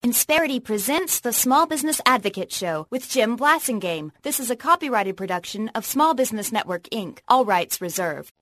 Insperity presents the Small Business Advocate Show with Jim Blasingame. This is a copyrighted production of Small Business Network, Inc., all rights reserved.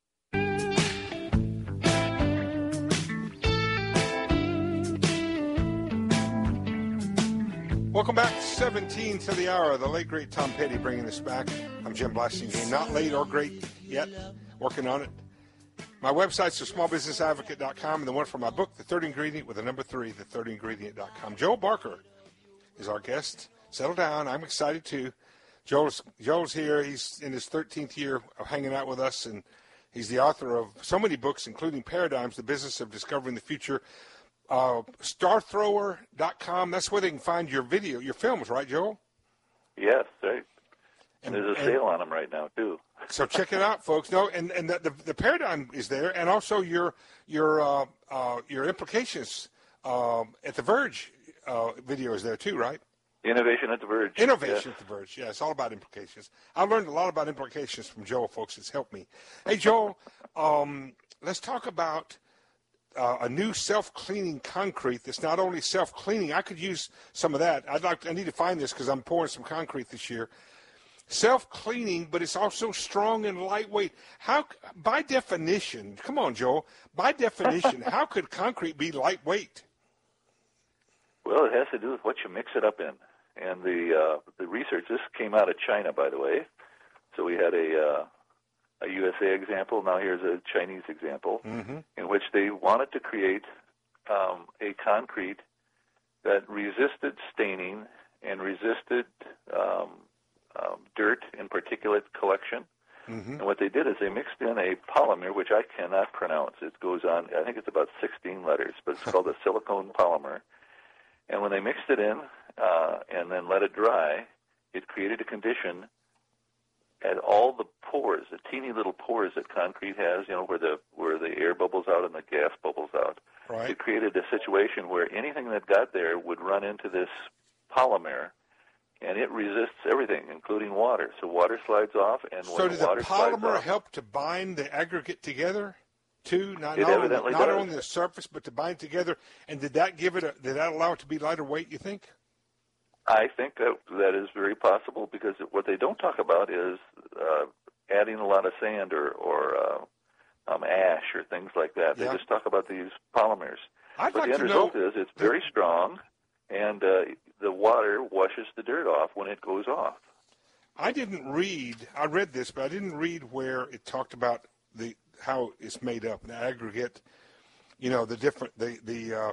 Welcome back, 17 to the hour. The late, great Tom Petty bringing us back. I'm Jim Blasingame. Not late or great yet. Working on it. My websites are smallbusinessadvocate.com and the one for my book, The Third Ingredient, with the number 3, thethirdingredient.com. Joel Barker is our guest. Settle down. I'm excited too. Joel's here. He's in his 13th year of hanging out with us, and he's the author of so many books, including Paradigms, The Business of Discovering the Future. Starthrower.com, that's where they can find your films, right, Joel? Yes, right. And there's a sale on them right now, too. So check it out, folks. No, and the Paradigm is there, and also your implications at the Verge video is there, too, right? Innovation at the Verge. Innovation at the Verge, yeah. It's all about implications. I learned a lot about implications from Joel, folks. It's helped me. Hey, Joel, let's talk about a new self-cleaning concrete that's not only self-cleaning. I could use some of that. I need to find this because I'm pouring some concrete this year. Self-cleaning, but it's also strong and lightweight. How, by definition, come on, Joel, by definition, how could concrete be lightweight? Well, it has to do with what you mix it up in. And the research, this came out of China, by the way. So we had a USA example. Now here's a Chinese example in which they wanted to create a concrete that resisted staining and resisted dirt and particulate collection. And what they did is they mixed in a polymer, which I cannot pronounce. It goes on, I think it's about 16 letters, but it's called a silicone polymer. And when they mixed it in and then let it dry, it created a condition at all the pores, the teeny little pores that concrete has, where the air bubbles out and the gas bubbles out. Right. It created a situation where anything that got there would run into this polymer, and it resists everything, including water. So water slides off, and so when the water slides off... So did the polymer help to bind the aggregate together, too? Not only the surface, but to bind together. And did that allow it to be lighter weight, you think? I think that is very possible, because what they don't talk about is adding a lot of sand or ash or things like that. They just talk about these polymers. But the end result is it's very strong, and the water washes the dirt off when it goes off. I read this, but I didn't read where it talked about how it's made up, the aggregate, the different, the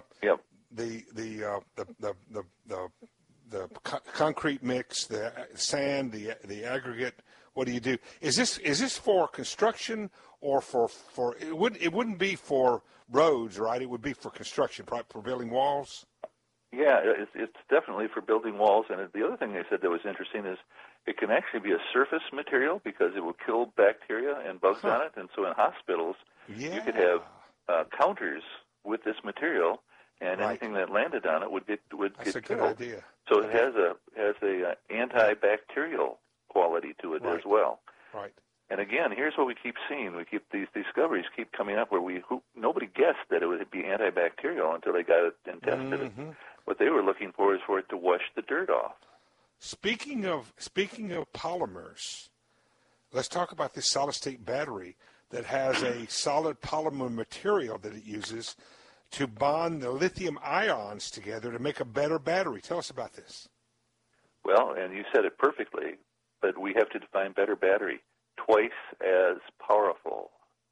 concrete mix, the sand, the aggregate. What do you do? Is this for construction or for it wouldn't be for roads, right? It would be for construction, right? For building walls. Yeah, it's definitely for building walls. And the other thing they said that was interesting is it can actually be a surface material because it will kill bacteria and bugs on it. And so in hospitals, you could have counters with this material, and anything that landed on it would get killed. That's a good idea. So it has a antibacterial quality to it as well. Right. And again, here's what we keep seeing. These discoveries keep coming up where nobody guessed that it would be antibacterial until they got it and tested it. What they were looking for is for it to wash the dirt off. Speaking of polymers, let's talk about this solid-state battery that has a solid polymer material that it uses to bond the lithium ions together to make a better battery. Tell us about this. Well, and you said it perfectly, but we have to define better battery. Twice as powerful.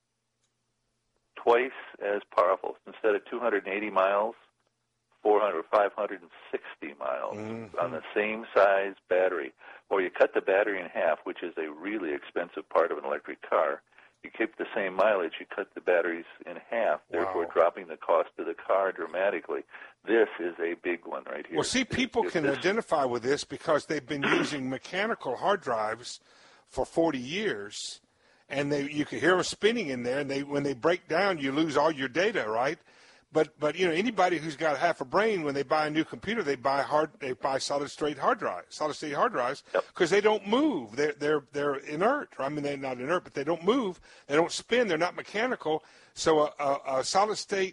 Twice as powerful. Instead of 280 miles, 400 or 560 miles on the same size battery. Or you cut the battery in half, which is a really expensive part of an electric car. You keep the same mileage, you cut the batteries in half, therefore dropping the cost of the car dramatically. This is a big one right here. Well, see, people can identify with this because they've been using mechanical hard drives for 40 years, and you can hear them spinning in there, and when they break down, you lose all your data, right? But anybody who's got half a brain, when they buy a new computer, they buy solid-state hard drives, because they don't move. They're inert. I mean, they're not inert, but they don't move. They don't spin. They're not mechanical. So a solid-state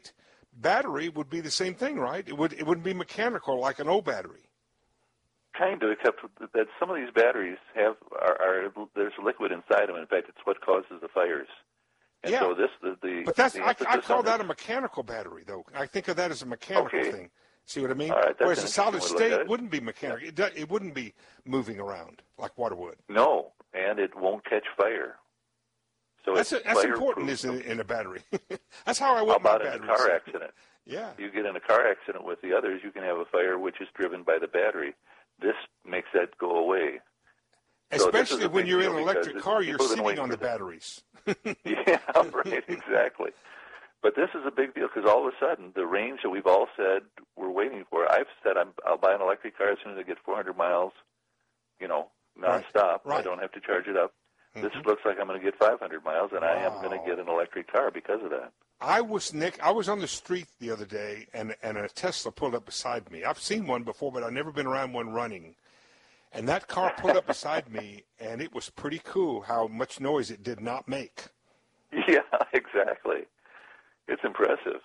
battery would be the same thing, right? It wouldn't be mechanical like an old battery. Kind of, except that some of these batteries there's liquid inside them. In fact, it's what causes the fires. And so I call that a mechanical battery, though. I think of that as a mechanical thing. See what I mean? All right, whereas a solid state wouldn't be mechanical. It wouldn't be moving around like water would. No, and it won't catch fire. So that's important, isn't it, in a battery? That's how I want my batteries. How about in a car accident? Yeah. You get in a car accident with the others, you can have a fire which is driven by the battery. This makes that go away. Especially when you're in an electric car, you're sitting on the batteries. Yeah, right, exactly. But this is a big deal because all of a sudden, the range that we've all said we're waiting for, I've said I'll buy an electric car as soon as I get 400 miles, nonstop. Right. I don't have to charge it up. Mm-hmm. This looks like I'm going to get 500 miles, and I am going to get an electric car because of that. I was on the street the other day, and a Tesla pulled up beside me. I've seen one before, but I've never been around one running. And that car pulled up beside me, and it was pretty cool how much noise it did not make. Yeah, exactly. It's impressive.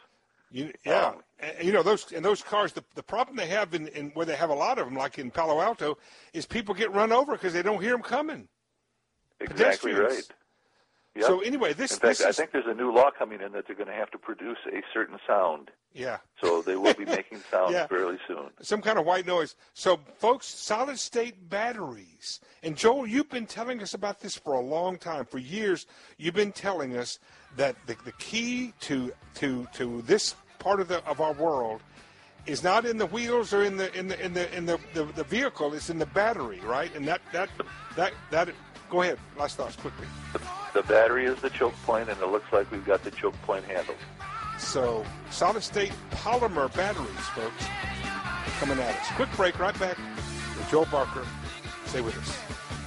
Those cars, the problem they have in where they have a lot of them, like in Palo Alto, is people get run over because they don't hear them coming. Exactly right. Yep. So anyway, I think there's a new law coming in that they're going to have to produce a certain sound. Yeah. So they will be making sounds fairly soon. Some kind of white noise. So, folks, solid-state batteries. And, Joel, you've been telling us about this for a long time. For years, you've been telling us that the key to this part of our world is not in the wheels or in the vehicle. It's in the battery, right? And that. Go ahead. Last thoughts quickly. The battery is the choke point, and it looks like we've got the choke point handled. So, solid-state polymer batteries, folks, coming at us. Quick break, right back with Joel Barker. Stay with us.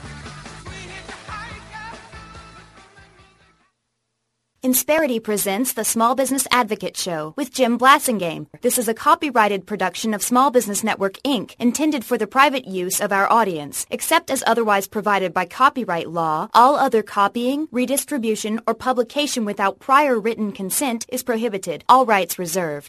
Insperity presents the Small Business Advocate Show with Jim Blasingame. This is a copyrighted production of Small Business Network, Inc., intended for the private use of our audience. Except as otherwise provided by copyright law, all other copying, redistribution, or publication without prior written consent is prohibited. All rights reserved.